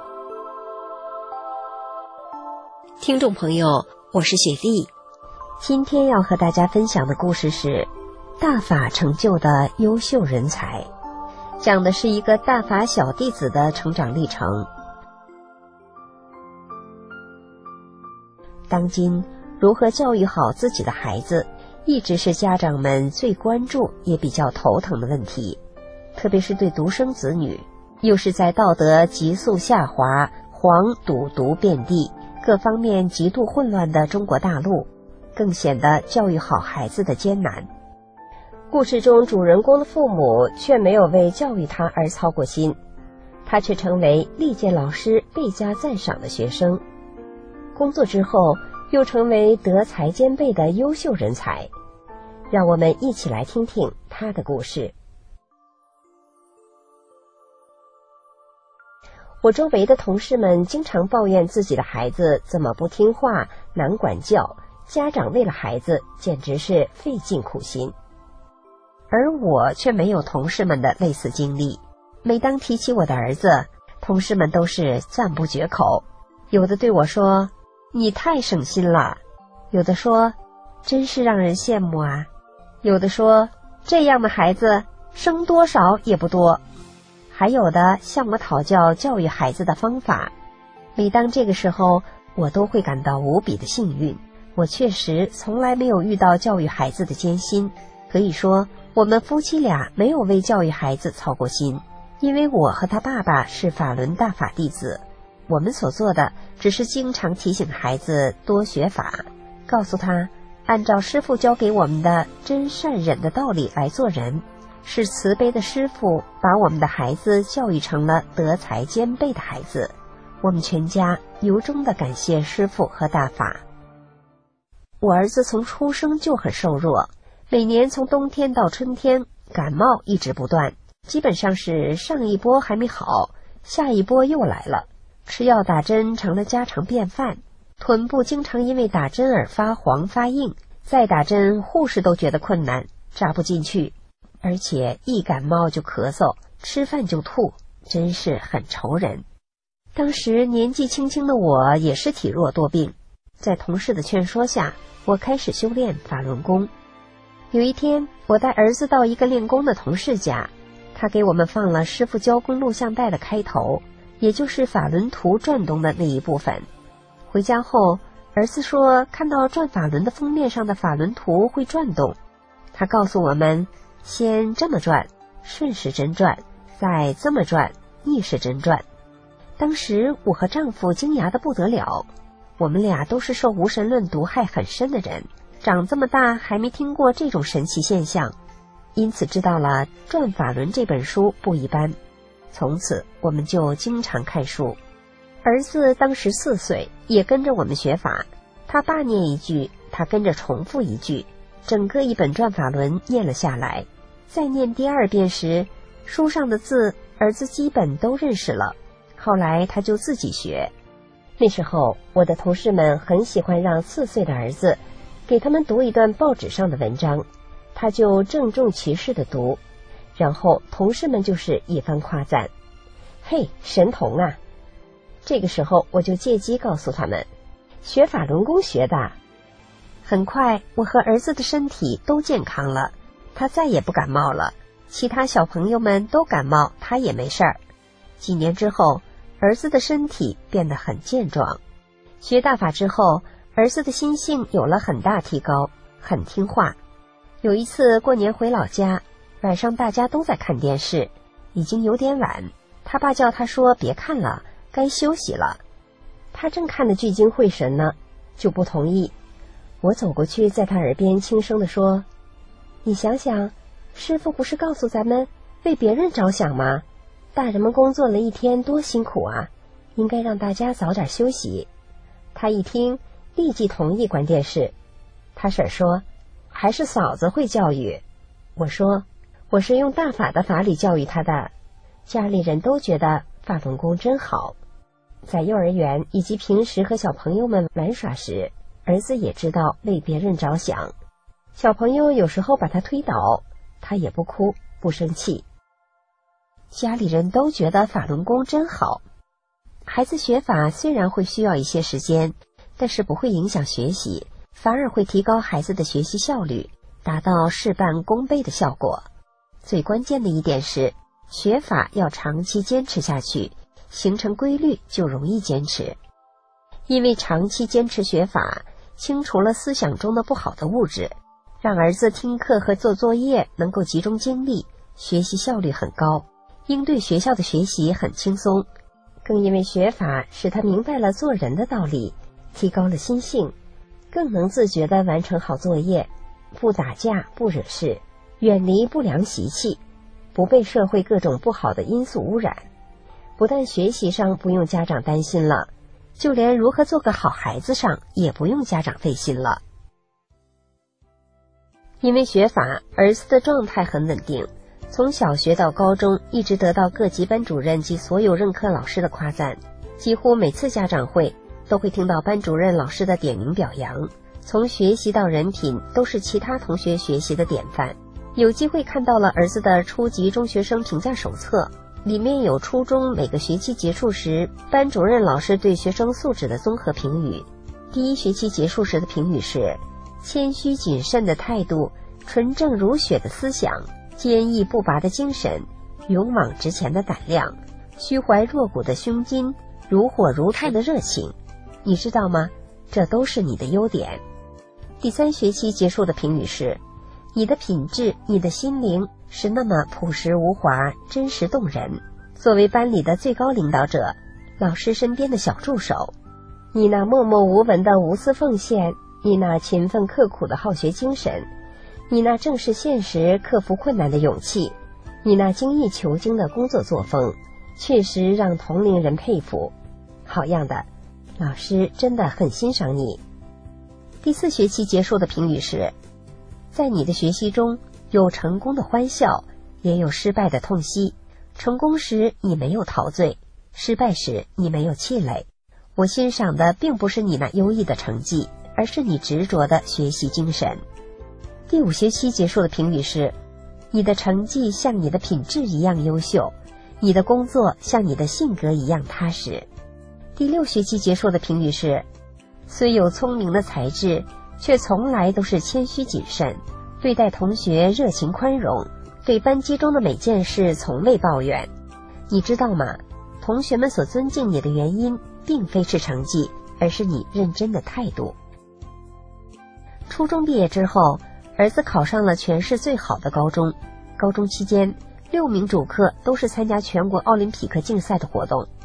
听众朋友，我是雪莉，今天要和大家分享的故事是大法成就的优秀人才，讲的是一个大法小弟子的成长历程。当今如何教育好自己的孩子，一直是家长们最关注也比较头疼的问题，特别是对独生子女，又是在道德急速下滑、黄赌毒遍地、各方面极度混乱的中国大陆，更显得教育好孩子的艰难。故事中主人公的父母却没有为教育他而操过心，他却成为历届老师倍加赞赏的学生，工作之后又成为德才兼备的优秀人才。让我们一起来听听他的故事。我周围的同事们经常抱怨自己的孩子怎么不听话、难管教，家长为了孩子简直是费尽苦心。而我却没有同事们的类似经历，每当提起我的儿子，同事们都是赞不绝口，有的对我说，你太省心了，有的说，真是让人羡慕啊，有的说，这样的孩子生多少也不多，还有的向我讨教教育孩子的方法。每当这个时候，我都会感到无比的幸运，我确实从来没有遇到教育孩子的艰辛，可以说我们夫妻俩没有为教育孩子操过心，因为我和他爸爸是法轮大法弟子，我们所做的只是经常提醒孩子多学法，告诉他按照师父教给我们的真善忍的道理来做人，是慈悲的师父把我们的孩子教育成了德才兼备的孩子。我们全家由衷地感谢师父和大法。我儿子从出生就很瘦弱，每年从冬天到春天感冒一直不断，基本上是上一波还没好，下一波又来了，吃药打针成了家常便饭，臀部经常因为打针而发黄发硬，再打针护士都觉得困难，扎不进去，而且一感冒就咳嗽，吃饭就吐，真是很愁人。当时年纪轻轻的我也是体弱多病，在同事的劝说下，我开始修炼法轮功。有一天，我带儿子到一个练功的同事家，他给我们放了师父教功录像带的开头，也就是法轮图转动的那一部分。回家后，儿子说看到转法轮的封面上的法轮图会转动，他告诉我们，先这么转，顺时针转，再这么转，逆时针转。 当时我和丈夫惊讶得不得了，我们俩都是受无神论毒害很深的人，长这么大还没听过这种神奇现象，因此知道了《转法轮》这本书不一般。从此我们就经常看书。儿子当时四岁，也跟着我们学法，他爸念一句，他跟着重复一句，整个一本《转法轮》念了下来。再念第二遍时，书上的字儿子基本都认识了。后来他就自己学。那时候我的同事们很喜欢让四岁的儿子给他们读一段报纸上的文章，他就郑重其事地读，然后同事们就是一番夸赞，嘿，神童啊！这个时候我就借机告诉他们，学法轮功学的。很快我和儿子的身体都健康了，他再也不感冒了，其他小朋友们都感冒，他也没事儿。几年之后，儿子的身体变得很健壮。学大法之后，儿子的心性有了很大提高，很听话。有一次过年回老家，晚上大家都在看电视，已经有点晚，他爸叫他说别看了，该休息了。他正看得聚精会神呢，就不同意。我走过去在他耳边轻声地说，你想想，师父不是告诉咱们为别人着想吗？大人们工作了一天多辛苦啊，应该让大家早点休息。他一听立即同意关电视。他婶说，还是嫂子会教育。我说，我是用大法的法理教育他的，家里人都觉得法轮功真好。在幼儿园以及平时和小朋友们玩耍时，儿子也知道为别人着想。小朋友有时候把他推倒，他也不哭不生气。家里人都觉得法轮功真好。孩子学法虽然会需要一些时间，但是不会影响学习，反而会提高孩子的学习效率，达到事半功倍的效果。最关键的一点是，学法要长期坚持下去，形成规律就容易坚持。因为长期坚持学法，清除了思想中的不好的物质，让儿子听课和做作业能够集中精力，学习效率很高，应对学校的学习很轻松。更因为学法使他明白了做人的道理，提高了心性，更能自觉地完成好作业，不打架不惹事，远离不良习气，不被社会各种不好的因素污染。不但学习上不用家长担心了，就连如何做个好孩子上也不用家长费心了。因为学法，儿子的状态很稳定，从小学到高中一直得到各级班主任及所有任课老师的夸赞，几乎每次家长会都会听到班主任老师的点名表扬，从学习到人品都是其他同学学习的典范。有机会看到了儿子的初级中学生评价手册，里面有初中每个学期结束时班主任老师对学生素质的综合评语。第一学期结束时的评语是谦虚谨慎的态度，纯正如雪的思想，坚毅不拔的精神，勇往直前的胆量，虚怀若谷的胸襟，如火如炭的热情。你知道吗？这都是你的优点。第三学期结束的评语是你的品质，你的心灵是那么朴实无华，真实动人。作为班里的最高领导者，老师身边的小助手，你那默默无闻的无私奉献，你那勤奋刻苦的好学精神，你那正视现实克服困难的勇气，你那精益求精的工作作风，确实让同龄人佩服。好样的，老师真的很欣赏你。第四学期结束的评语是在你的学习中有成功的欢笑，也有失败的痛惜。成功时你没有陶醉，失败时你没有气馁。我欣赏的并不是你那优异的成绩，而是你执着的学习精神。第五学期结束的评语是你的成绩像你的品质一样优秀，你的工作像你的性格一样踏实。第六学期结束的评语是虽有聪明的才智，却从来都是谦虚谨慎，对待同学热情宽容，对班级中的每件事从未抱怨。你知道吗？同学们所尊敬你的原因并非是成绩，而是你认真的态度。初中毕业之后，儿子考上了全市最好的高中。高中期间，六名主课都是参加全国奥林匹克竞赛的活动。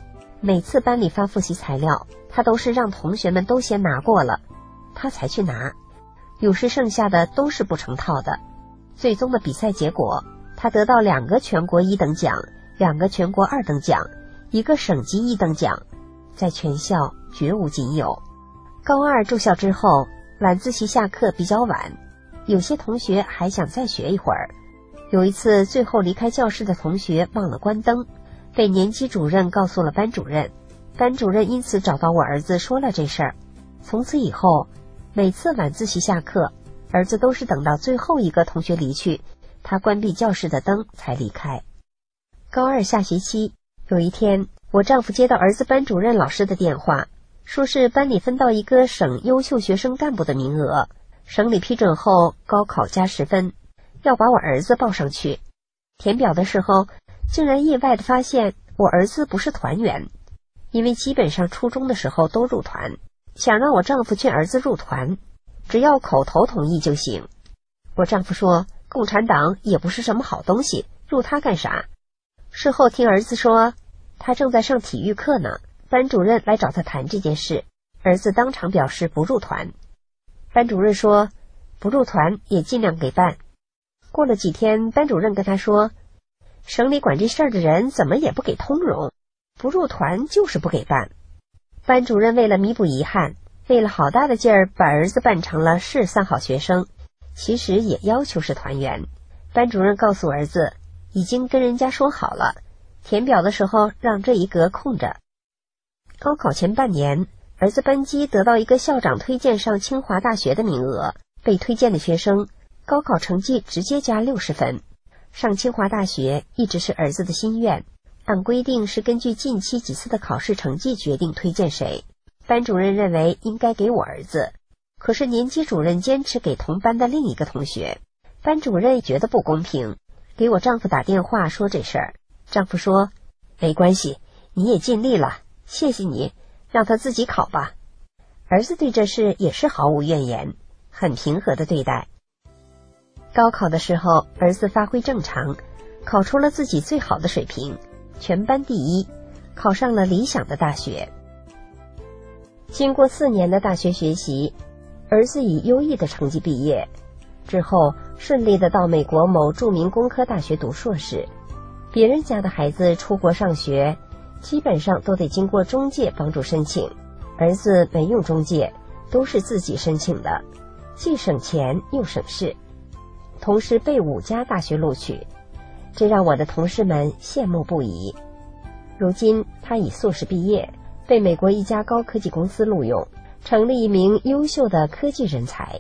每次班里发复习材料，他都是让同学们都先拿过了，他才去拿，有时剩下的都是不成套的。最终的比赛结果，他得到两个全国一等奖，两个全国二等奖，一个省级一等奖，在全校绝无仅有。高二住校之后，晚自习下课比较晚，有些同学还想再学一会儿。有一次，最后离开教室的同学忘了关灯，被年级主任告诉了班主任。班主任因此找到我儿子说了这事儿。从此以后，每次晚自习下课，儿子都是等到最后一个同学离去，他关闭教室的灯才离开。高二下学期，有一天，我丈夫接到儿子班主任老师的电话，说是班里分到一个省优秀学生干部的名额，省里批准后高考加十分，要把我儿子报上去。填表的时候，竟然意外地发现我儿子不是团员，因为基本上初中的时候都入团，想让我丈夫劝儿子入团，只要口头同意就行。我丈夫说，共产党也不是什么好东西，入他干啥？事后听儿子说，他正在上体育课呢，班主任来找他谈这件事，儿子当场表示不入团。班主任说，不入团也尽量给办。过了几天，班主任跟他说，省里管这事儿的人怎么也不给通融，不入团就是不给办。班主任为了弥补遗憾，费了好大的劲儿把儿子办成了市三好学生，其实也要求是团员。班主任告诉儿子，已经跟人家说好了，填表的时候让这一格空着。高考前半年，儿子班级得到一个校长推荐上清华大学的名额，被推荐的学生高考成绩直接加六十分。上清华大学一直是儿子的心愿，按规定是根据近期几次的考试成绩决定推荐谁。班主任认为应该给我儿子，可是年级主任坚持给同班的另一个同学。班主任觉得不公平，给我丈夫打电话说这事儿。丈夫说，没关系，你也尽力了，谢谢你，让他自己考吧。儿子对这事也是毫无怨言，很平和的对待。高考的时候，儿子发挥正常，考出了自己最好的水平，全班第一，考上了理想的大学。经过四年的大学学习，儿子以优异的成绩毕业，之后顺利的到美国某著名工科大学读硕士。别人家的孩子出国上学，基本上都得经过中介帮助申请，儿子没用中介，都是自己申请的，既省钱又省事，同时被五家大学录取，这让我的同事们羡慕不已。如今他已硕士毕业，被美国一家高科技公司录用，成了一名优秀的科技人才。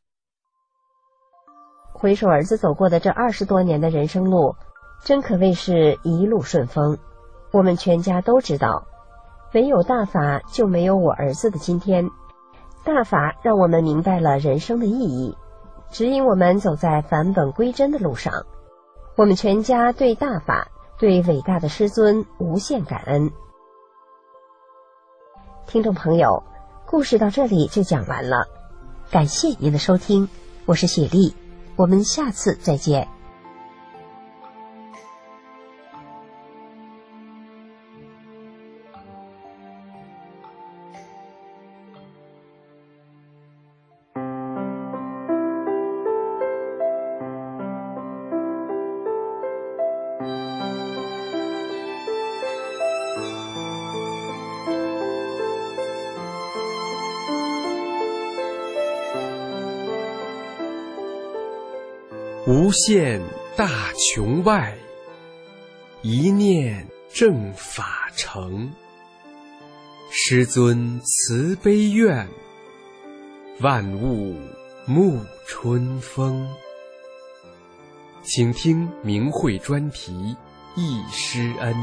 回首儿子走过的这二十多年的人生路，真可谓是一路顺风。我们全家都知道，没有大法就没有我儿子的今天。大法让我们明白了人生的意义，指引我们走在返本归真的路上。我们全家对大法，对伟大的师尊无限感恩。听众朋友，故事到这里就讲完了，感谢您的收听，我是雪莉，我们下次再见。 无限大穹外，一念正法成。师尊慈悲愿，万物沐春风。请听明慧专题忆师恩。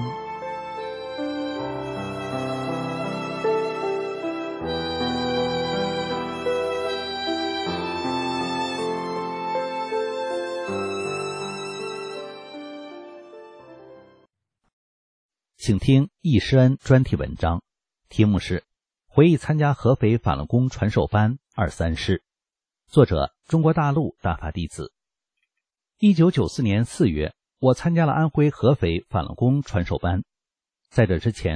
请听忆师恩专题文章，题目是回忆参加合肥法轮功传授班二三师，作者中国大陆大法弟子。一九九四年四月，我参加了安徽合肥法轮功传授班。在这之前，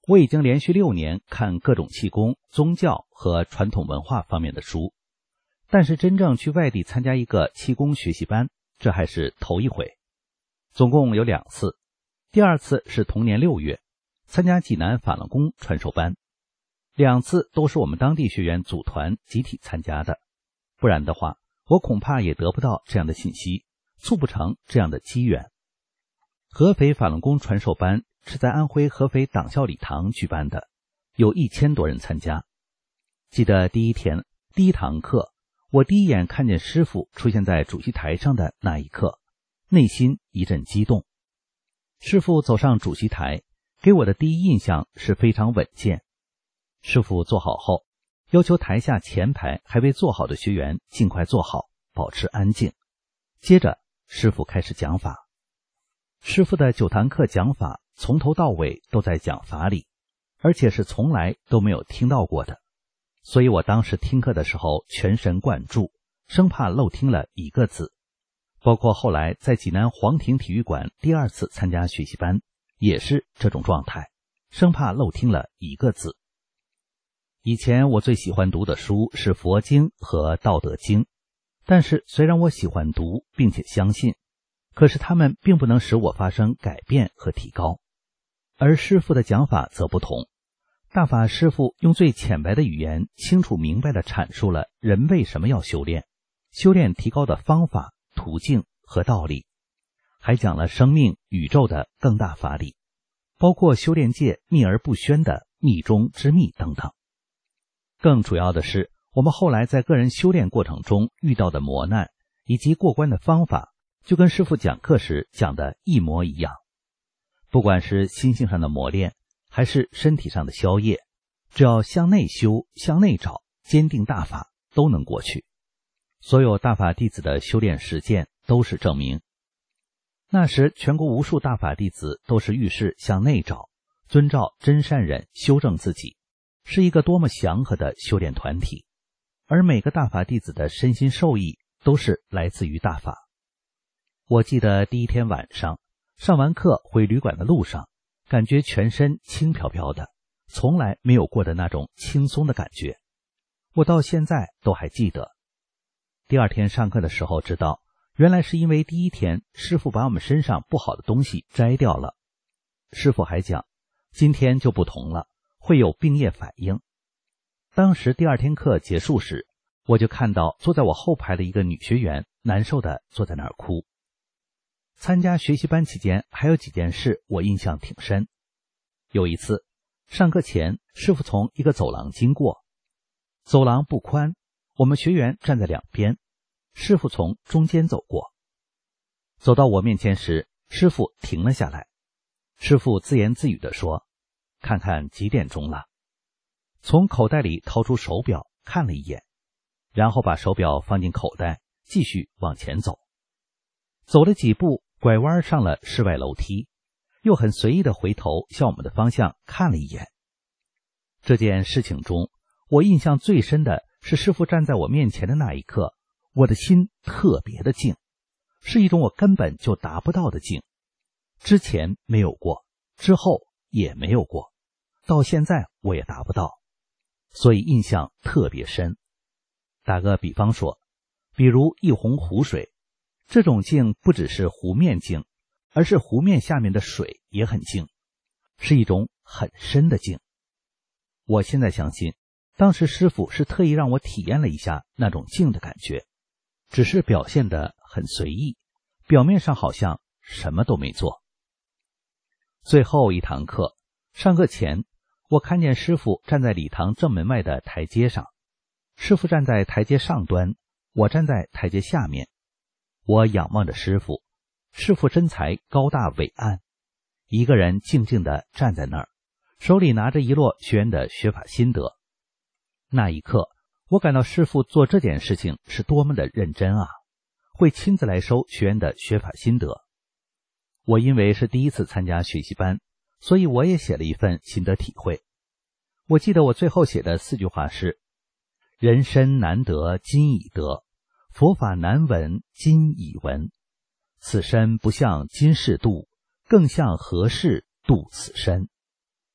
我已经连续六年看各种气功、宗教和传统文化方面的书，但是真正去外地参加一个气功学习班，这还是头一回。总共有两次，第二次是同年六月参加济南法轮功传授班，两次都是我们当地学员组团集体参加的，不然的话我恐怕也得不到这样的信息，促不成这样的机缘。合肥法轮功传授班是在安徽合肥党校礼堂举办的，有一千多人参加。记得第一天第一堂课，我第一眼看见师父出现在主席台上的那一刻，内心一阵激动。师父走上主席台，给我的第一印象是非常稳健。师父坐好后，要求台下前排还未坐好的学员尽快坐好，保持安静。接着师父开始讲法。师父的九堂课讲法从头到尾都在讲法理，而且是从来都没有听到过的，所以我当时听课的时候全神贯注，生怕漏听了一个字。包括后来在济南皇庭体育馆第二次参加学习班，也是这种状态，生怕漏听了一个字。以前我最喜欢读的书是佛经和道德经，但是虽然我喜欢读并且相信，可是他们并不能使我发生改变和提高。而师父的讲法则不同，大法师父用最浅白的语言清楚明白地阐述了人为什么要修炼，修炼提高的方法、途径和道理，还讲了生命、宇宙的更大法理，包括修炼界秘而不宣的秘中之秘等等。更主要的是，我们后来在个人修炼过程中遇到的磨难以及过关的方法，就跟师父讲课时讲的一模一样。不管是心性上的磨练，还是身体上的消业，只要向内修、向内找，坚定大法，都能过去。所有大法弟子的修炼实践都是证明。那时全国无数大法弟子都是遇事向内找，遵照真善忍修正自己，是一个多么祥和的修炼团体。而每个大法弟子的身心受益都是来自于大法。我记得第一天晚上上完课回旅馆的路上，感觉全身轻飘飘的，从来没有过的那种轻松的感觉，我到现在都还记得。第二天上课的时候知道，原来是因为第一天师父把我们身上不好的东西摘掉了。师父还讲，今天就不同了，会有病业反应。当时第二天课结束时，我就看到坐在我后排的一个女学员难受的坐在那儿哭。参加学习班期间还有几件事我印象挺深。有一次上课前，师父从一个走廊经过，走廊不宽，我们学员站在两边，师父从中间走过。走到我面前时，师父停了下来。师父自言自语地说，看看几点钟了。从口袋里掏出手表看了一眼，然后把手表放进口袋，继续往前走。走了几步，拐弯上了室外楼梯，又很随意地回头向我们的方向看了一眼。这件事情中，我印象最深的是师父站在我面前的那一刻，我的心特别的静，是一种我根本就达不到的静。之前没有过，之后也没有过，到现在我也达不到，所以印象特别深。打个比方说，比如一泓湖水，这种静不只是湖面静，而是湖面下面的水也很静，是一种很深的静。我现在相信，当时师父是特意让我体验了一下那种静的感觉，只是表现得很随意，表面上好像什么都没做。最后一堂课，上课前，我看见师父站在礼堂正门外的台阶上，师父站在台阶上端，我站在台阶下面。我仰望着师父，师父身材高大伟岸，一个人静静地站在那儿，手里拿着一摞学员的学法心得。那一刻，我感到师父做这件事情是多么的认真啊，会亲自来收学员的学法心得。我因为是第一次参加学习班，所以我也写了一份心得体会。我记得我最后写的四句话是：人身难得今已得，佛法难闻今已闻，此身不向今世度，更向何世度此身。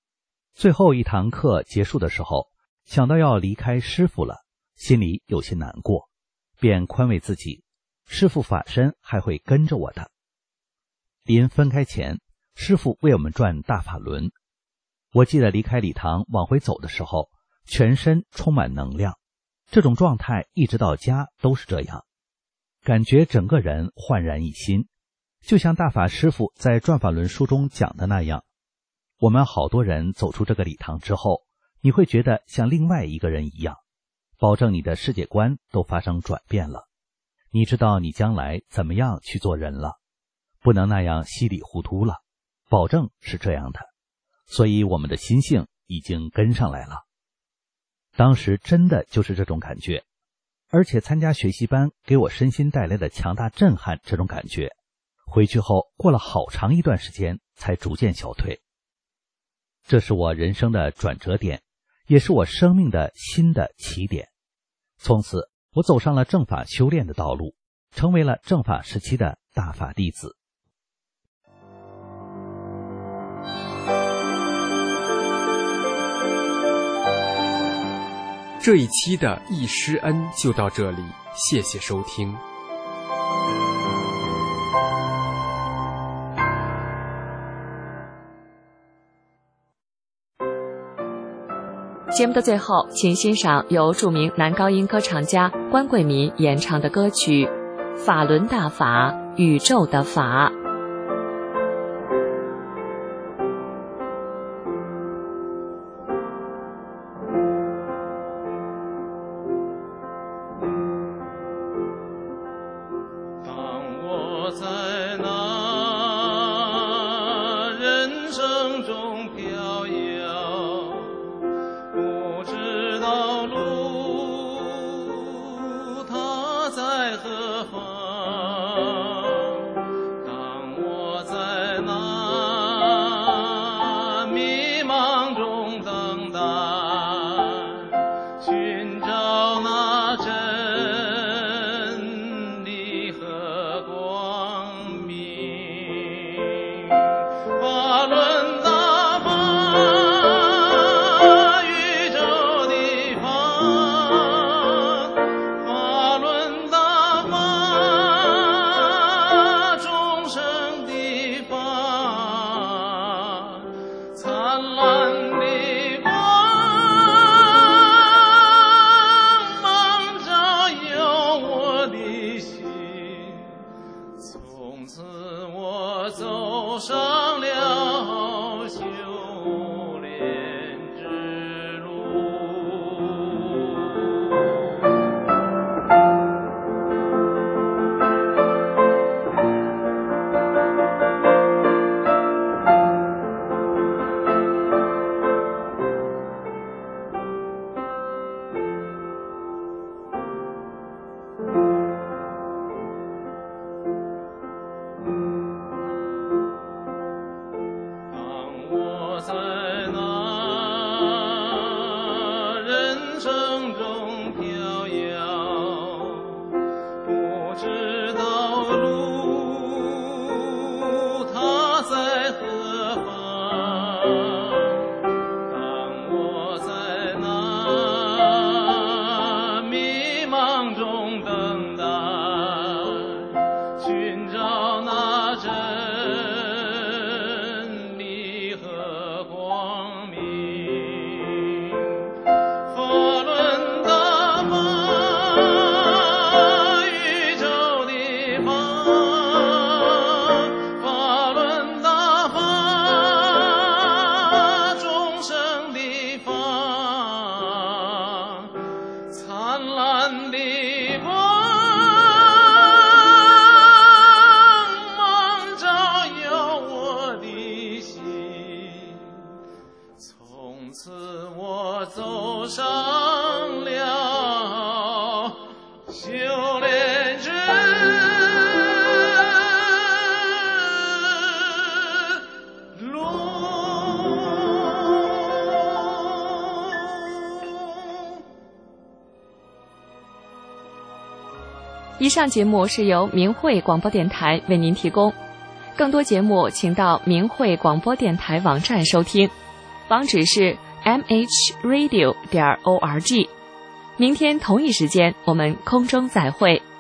最后一堂课结束的时候，想到要离开师父了，心里有些难过，便宽慰自己，师父法身还会跟着我的。临分开前，师父为我们转大法轮。我记得离开礼堂往回走的时候，全身充满能量，这种状态一直到家都是这样，感觉整个人焕然一新，就像大法师父在转法轮书中讲的那样，我们好多人走出这个礼堂之后，你会觉得像另外一个人一样，保证你的世界观都发生转变了，你知道你将来怎么样去做人了，不能那样稀里糊涂了，保证是这样的。所以我们的心性已经跟上来了。当时真的就是这种感觉，而且参加学习班给我身心带来的强大震撼，这种感觉回去后过了好长一段时间才逐渐消退。这是我人生的转折点，也是我生命的新的起点。从此我走上了正法修炼的道路，成为了正法时期的大法弟子。 这一期的易师恩就到这里，谢谢收听。 节目的最后，请欣赏由著名男高音歌唱家关贵民演唱的歌曲《法轮大法，宇宙的法》。以上节目是由明慧广播电台为您提供，更多节目请到明慧广播电台网站收听。 网址是 m h radio 点 org。明天同一时间，我们空中再会。